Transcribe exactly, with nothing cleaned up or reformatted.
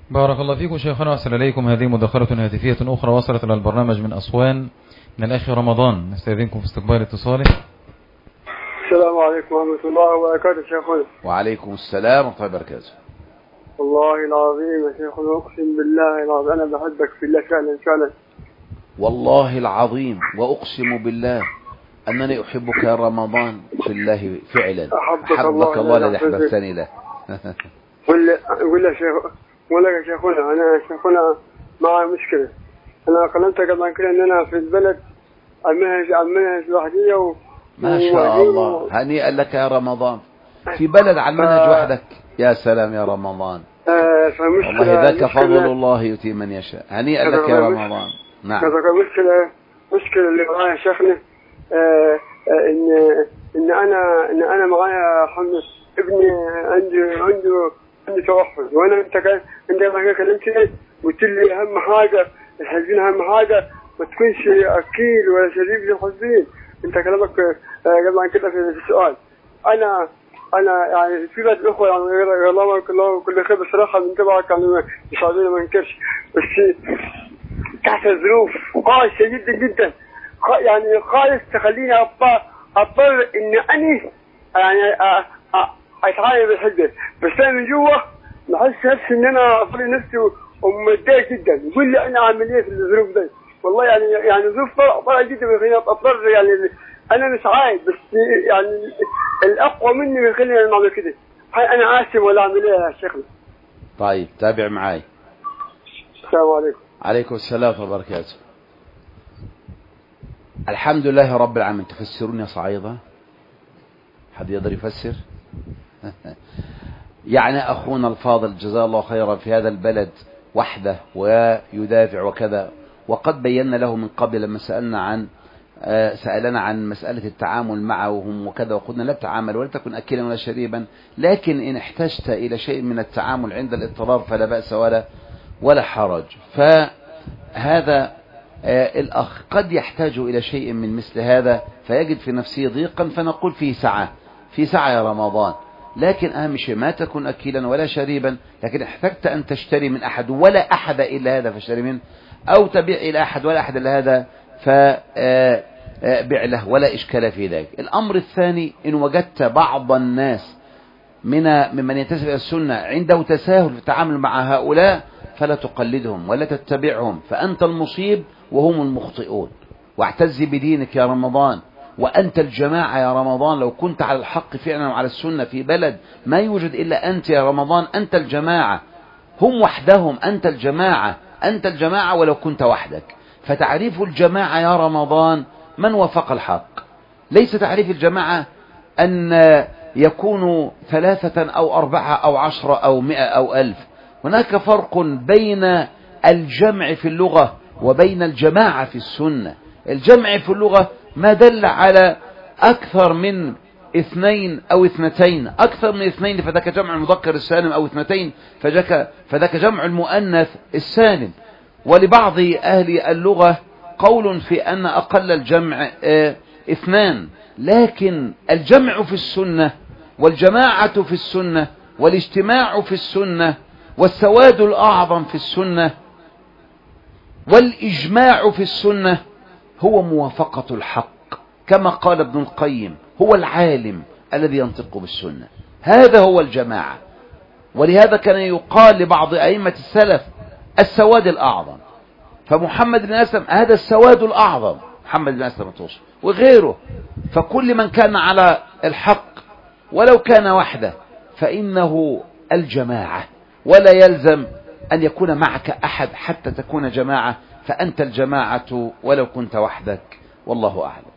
بارك الله فيكم شيخنا وأحسن إليكم. هذه مداخلة هاتفية أخرى وصلت إلى البرنامج من أسوان من الأخ رمضان، نستأذنكم في استقبال اتصاله. السلام عليكم ورحمة الله وبركاته شيخنا. وعليكم السلام ورحمة الله وبركاته. والله العظيم يا شيخنا أقسم بالله العظيم أنا بحبك في الله فعلا فعلا. والله العظيم وأقسم بالله أنني أحبك يا رمضان في الله فعلا. أحبك, أحبك الله, الله الذي أحببتني له. قل لي شيخ ولا يا شيخنا أنا شيخنا معي مشكلة. أنا كلمتك قبل كده إن أنا في البلد المنهج المنهج الوحدية و... ما شاء الله. هنيئا لك يا رمضان في بلد على المنهج وحدك. يا سلام يا رمضان. آه والله ذاك فضل الله يؤتي من يشاء. هنيئا لك يا رمضان. نعم. كذا مشكلة مشكلة اللي معايا شيخنا آه آه إن إن أنا إن أنا معايا حمص ابني عنده عنده عنده توحد، وأنا أنت كان أنت ما كلمتني قلت لي أهم حاجة الحزين أهم حاجة ما تكونش أكيل ولا شريف للحزين. أنت كلامك قبل عن كده في السؤال. أنا أنا يعني في بعض الأخوة يعني الله الله كل خير بصراحة من تبعك يعني يساعدوني ما انكرش، بس تحت الظروف قاسية جدا جدا يعني خالص تخليني أضطر أضطر إن أني يعني أتعامل بالحدة، بس أنا من جوا بحس نفسي إن أنا أفضل نفسي ومتضايق جدا. يقول لي أنا عامل إيه في الظروف دي والله يعني يعني ظروف طارئة جدا بيخليني أضطر يعني أنا مش عايز بس يعني الأقوى مني بيخليني أعمل كده. أنا آسف ولا أعمل إيه يا شيخنا؟ طيب تابع معاي. السلام عليكم. عليكم السلام ورحمة الله وبركاته. الحمد لله رب العالمين. تفسرون يا صعيدة؟ حد يقدر يفسر؟ يعني أخونا الفاضل جزاه الله خيرا في هذا البلد وحده ويدافع وكذا، وقد بينا له من قبل لما سألنا عن سألنا عن مسألة التعامل معهم وكذا، وقلنا لا تتعامل ولا تكن أكلا ولا شريبا، لكن إن احتجت إلى شيء من التعامل عند الاضطرار فلا بأس ولا ولا حرج. فهذا الأخ قد يحتاج إلى شيء من مثل هذا فيجد في نفسه ضيقا، فنقول في سعة في سعة يا رمضان، لكن أهم شيء ما تكن أكلا ولا شريبا. لكن احتجت أن تشتري من أحد ولا أحد إلا هذا فاشتري منه، أو تبيع إلى أحد ولا أحد إلا هذا فبيع له، ولا إشكال في ذلك. الأمر الثاني إن وجدت بعض الناس من ممن ينتسب إلى السنة عنده تساهل في التعامل مع هؤلاء فلا تقلدهم ولا تتبعهم، فأنت المصيب وهم المخطئون. واعتز بدينك يا رمضان، وأنت الجماعة يا رمضان. لو كنت على الحق فعلا وعلى السنة في بلد ما يوجد إلا أنت يا رمضان، أنت الجماعة، هم وحدهم، أنت الجماعة، أنت الجماعة ولو كنت وحدك. فتعريف الجماعة يا رمضان من وفق الحق. ليس تعريف الجماعة أن يكونوا ثلاثة أو أربعة أو عشرة أو مئة أو ألف. هناك فرق بين الجمع في اللغة وبين الجماعة في السنة. الجمع في اللغة ما دل على أكثر من اثنين أو اثنتين، أكثر من اثنين فذاك جمع المذكر السالم، أو اثنتين فذاك, فذاك جمع المؤنث السالم. ولبعض أهل اللغة قول في أن أقل الجمع اه اثنان، لكن الجمع في السنة والجماعة في السنة والاجتماع في السنة والسواد الأعظم في السنة والإجماع في السنة هو موافقة الحق، كما قال ابن القيم هو العالم الذي ينطق بالسنة. هذا هو الجماعة. ولهذا كان يقال لبعض أئمة السلف السواد الأعظم، فمحمد بن أسلم هذا السواد الأعظم، محمد بن أسلم الطوسي وغيره. فكل من كان على الحق ولو كان وحده فإنه الجماعة، ولا يلزم أن يكون معك أحد حتى تكون جماعة، فأنت الجماعة ولو كنت وحدك، والله أعلم.